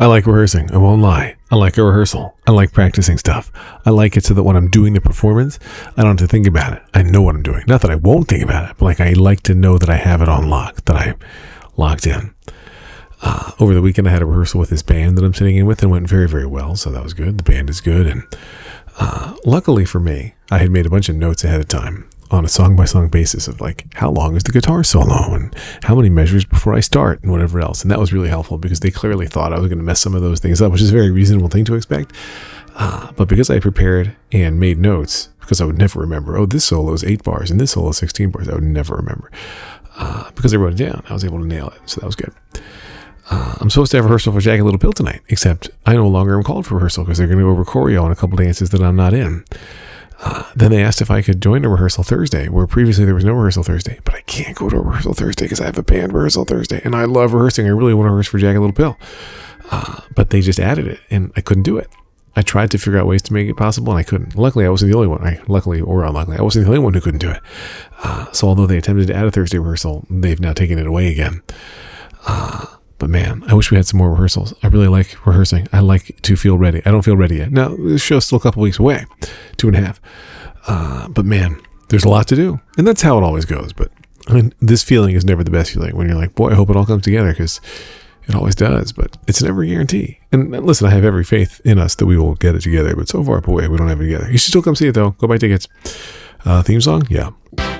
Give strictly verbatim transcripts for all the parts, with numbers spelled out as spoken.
I like rehearsing. I won't lie. I like a rehearsal. I like practicing stuff. I like it so that when I'm doing the performance, I don't have to think about it. I know what I'm doing. Not that I won't think about it, but like I like to know that I have it on lock, that I'm locked in. Uh, over the weekend, I had a rehearsal with this band that I'm sitting in with and went very, very well. So that was good. The band is good. And uh, luckily for me, I had made a bunch of notes ahead of time on a song-by-song basis of like, how long is the guitar solo and how many measures before I start and whatever else. And that was really helpful because they clearly thought I was going to mess some of those things up, which is a very reasonable thing to expect. Uh, but because I prepared and made notes, because I would never remember, oh, this solo is eight bars and this solo is sixteen bars, I would never remember. Uh, because I wrote it down, I was able to nail it. So that was good. Uh, I'm supposed to have rehearsal for Jagged Little Pill tonight, except I no longer am called for rehearsal because they're going to go over choreo on a couple dances that I'm not in. Uh, then they asked if I could join a rehearsal Thursday, where previously there was no rehearsal Thursday. But I can't go to a rehearsal Thursday because I have a band rehearsal Thursday, and I love rehearsing. I really want to rehearse for Jagged Little Pill. Uh, but they just added it, and I couldn't do it. I tried to figure out ways to make it possible, and I couldn't. Luckily, I wasn't the only one. I, luckily or unluckily, I wasn't the only one who couldn't do it. Uh, so although they attempted to add a Thursday rehearsal, they've now taken it away again. Uh, But man, I wish we had some more rehearsals. I really like rehearsing. I like to feel ready. I don't feel ready yet. Now, this show's still a couple weeks away, two and a half. Uh, but man, there's a lot to do. And that's how it always goes. But I mean, this feeling is never the best feeling when you're like, boy, I hope it all comes together, because it always does. But it's never a guarantee. And listen, I have every faith in us that we will get it together. But so far, boy, we don't have it together. You should still come see it, though. Go buy tickets. Uh, theme song? Yeah.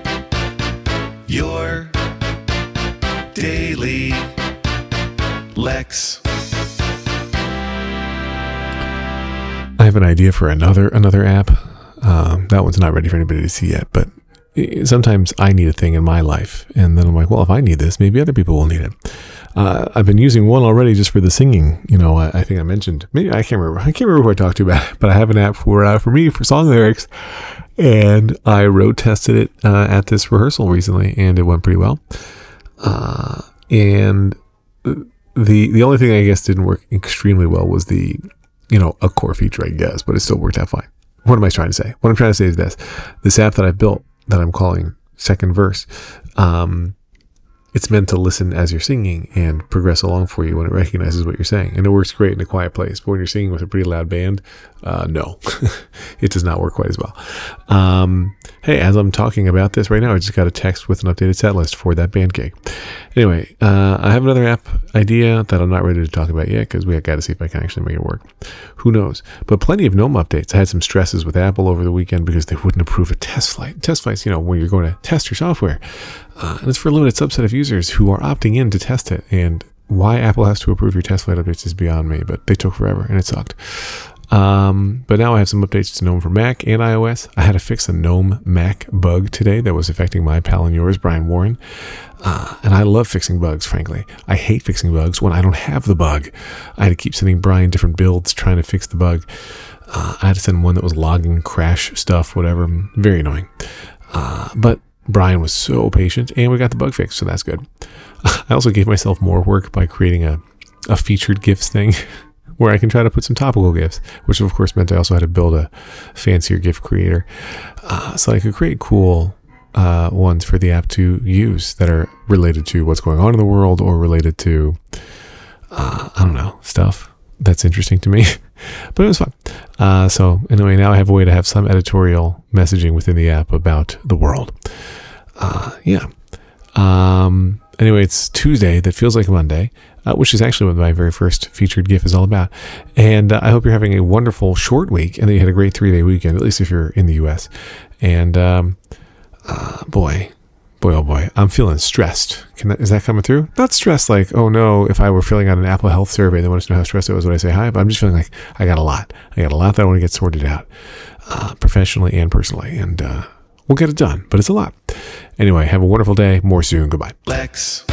Your Daily Lex. I have an idea for another another app. Um, that one's not ready for anybody to see yet, but sometimes I need a thing in my life, and then I'm like, well, if I need this, maybe other people will need it. Uh, I've been using one already just for the singing. You know, I, I think I mentioned, maybe I can't remember. I can't remember who I talked to about it, but I have an app for uh, for me for song lyrics, and I road tested it uh, at this rehearsal recently, and it went pretty well. Uh, and the the only thing I guess didn't work extremely well was the, you know, a core feature, I guess, but it still worked out fine. What am I trying to say? What I'm trying to say is this. This app that I built that I'm calling Second Verse, um, it's meant to listen as you're singing and progress along for you when it recognizes what you're saying. And it works great in a quiet place. But when you're singing with a pretty loud band, uh, no, it does not work quite as well. Um, hey, as I'm talking about this right now, I just got a text with an updated set list for that band gig. Anyway, uh, I have another app idea that I'm not ready to talk about yet because we got to see if I can actually make it work. Who knows? But plenty of GNOME updates. I had some stresses with Apple over the weekend because they wouldn't approve a test flight. Test flights, you know, when you're going to test your software. Uh, and it's for a limited subset of users who are opting in to test it. And why Apple has to approve your test flight updates is beyond me, but they took forever and it sucked. Um, but now I have some updates to GNOME for Mac and iOS. I had to fix a GNOME Mac bug today that was affecting my pal and yours, Brian Warren. Uh, and I love fixing bugs, frankly. I hate fixing bugs when I don't have the bug. I had to keep sending Brian different builds trying to fix the bug. Uh, I had to send one that was logging crash stuff, whatever. Very annoying. Uh, but Brian was so patient, and we got the bug fixed, so that's good. I also gave myself more work by creating a, a featured GIFs thing where I can try to put some topical GIFs, which of course meant I also had to build a fancier GIF creator. Uh, so I could create cool uh, ones for the app to use that are related to what's going on in the world or related to, uh, I don't know, stuff that's interesting to me. But it was fun. Uh, so anyway, now I have a way to have some editorial messaging within the app about the world. Uh, yeah. Um, anyway, it's Tuesday that feels like Monday, uh, which is actually what my very first featured GIF is all about. And uh, I hope you're having a wonderful short week and that you had a great three-day weekend, at least if you're in the U S. And um, uh, boy, boy, oh boy, I'm feeling stressed. Can that, is that coming through? Not stressed like, oh no, if I were filling out an Apple Health survey, they want us to know how stressed I was when I say hi, but I'm just feeling like I got a lot. I got a lot that I want to get sorted out, uh, professionally and personally, and uh, we'll get it done, but it's a lot. Anyway, have a wonderful day. More soon. Goodbye. Lex.